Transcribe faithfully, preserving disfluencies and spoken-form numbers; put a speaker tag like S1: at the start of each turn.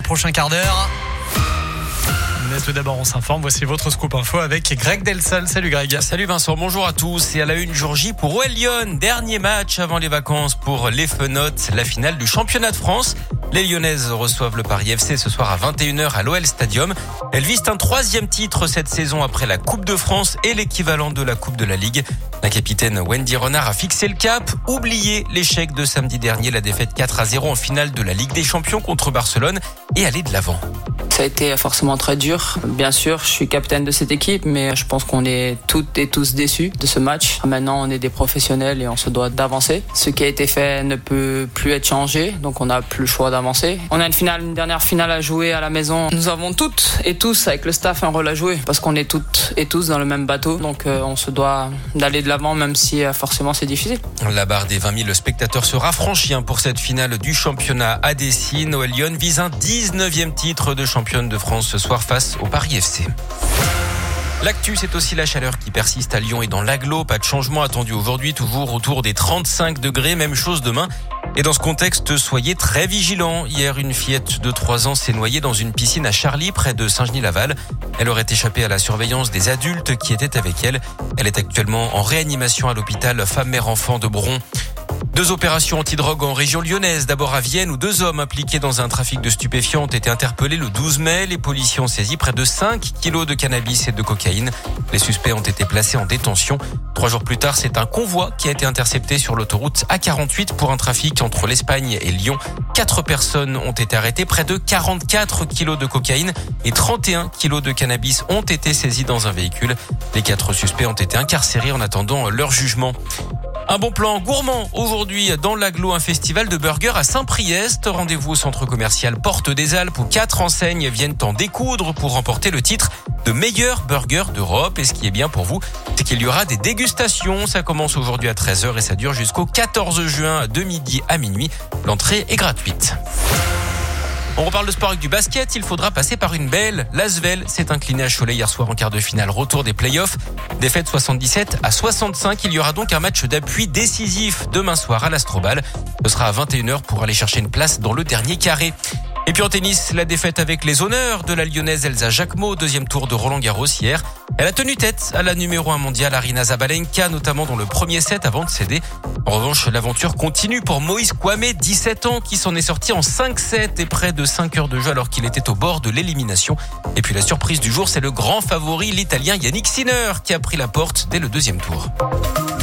S1: prochain quart d'heure. Mais tout d'abord, on s'informe. Voici votre scoop info avec Greg Delsol. Salut Greg.
S2: Salut Vincent, bonjour à tous. Et à la une, jour J pour O L Lyon. Dernier match avant les vacances pour les Fenotes, la finale du championnat de France. Les Lyonnaises reçoivent le Paris F C ce soir à vingt et une heures à l'O L Stadium. Elles visent un troisième titre cette saison après la Coupe de France et l'équivalent de la Coupe de la Ligue. La capitaine Wendy Renard a fixé le cap. Oubliez l'échec de samedi dernier, la défaite quatre à zéro en finale de la Ligue des Champions contre Barcelone et aller de l'avant.
S3: Ça a été forcément très dur. Bien sûr, je suis capitaine de cette équipe, mais je pense qu'on est toutes et tous déçus de ce match. Maintenant, on est des professionnels et on se doit d'avancer. Ce qui a été fait ne peut plus être changé, donc on n'a plus le choix d'avancer. On a une finale, une dernière finale à jouer à la maison. Nous avons toutes et tous, avec le staff, un rôle à jouer, parce qu'on est toutes et tous dans le même bateau. Donc euh, on se doit d'aller de l'avant, même si euh, forcément c'est difficile.
S2: La barre des vingt mille spectateurs sera franchie pour cette finale du championnat à Dessine. O L Lyon vise un dix-neuvième titre de championne de France ce soir face au Paris F C. L'actu, c'est aussi la chaleur qui persiste à Lyon et dans l'agglo. Pas de changement attendu aujourd'hui, toujours autour des trente-cinq degrés. Même chose demain. Et dans ce contexte, soyez très vigilants. Hier, une fillette de trois ans s'est noyée dans une piscine à Charly, près de Saint-Genis-Laval. Elle aurait échappé à la surveillance des adultes qui étaient avec elle. Elle est actuellement en réanimation à l'hôpital Femme-Mère-Enfant de Bron. Deux opérations antidrogue en région lyonnaise. D'abord à Vienne, où deux hommes impliqués dans un trafic de stupéfiants ont été interpellés le douze mai. Les policiers ont saisi près de cinq kilos de cannabis et de cocaïne. Les suspects ont été placés en détention. Trois jours plus tard, c'est un convoi qui a été intercepté sur l'autoroute A quarante-huit pour un trafic entre l'Espagne et Lyon. Quatre personnes ont été arrêtées. Près de quarante-quatre kilos de cocaïne et trente et un kilos de cannabis ont été saisis dans un véhicule. Les quatre suspects ont été incarcérés en attendant leur jugement. Un bon plan gourmand aujourd'hui dans l'agglo, un festival de burgers à Saint-Priest. Rendez-vous au centre commercial Porte des Alpes où quatre enseignes viennent en découdre pour remporter le titre de meilleur burger d'Europe. Et ce qui est bien pour vous, c'est qu'il y aura des dégustations. Ça commence aujourd'hui à treize heures et ça dure jusqu'au quatorze juin de midi à minuit. L'entrée est gratuite. On reparle de sport avec du basket. Il faudra passer par une belle. L'Asvel s'est incliné à Cholet hier soir en quart de finale. Retour des playoffs. Défaite soixante-dix-sept à soixante-cinq. Il y aura donc un match d'appui décisif demain soir à l'Astrobal. Ce sera à vingt et une heures pour aller chercher une place dans le dernier carré. Et puis en tennis, la défaite avec les honneurs de la Lyonnaise Elsa Jacquemot, deuxième tour de Roland-Garros hier. Elle a tenu tête à la numéro un mondiale Aryna Sabalenka, notamment dans le premier set avant de céder. En revanche, l'aventure continue pour Moïse Kwame, dix-sept ans, qui s'en est sorti en cinq sept et près de cinq heures de jeu alors qu'il était au bord de l'élimination. Et puis la surprise du jour, c'est le grand favori, l'Italien Yannick Sinner, qui a pris la porte dès le deuxième tour.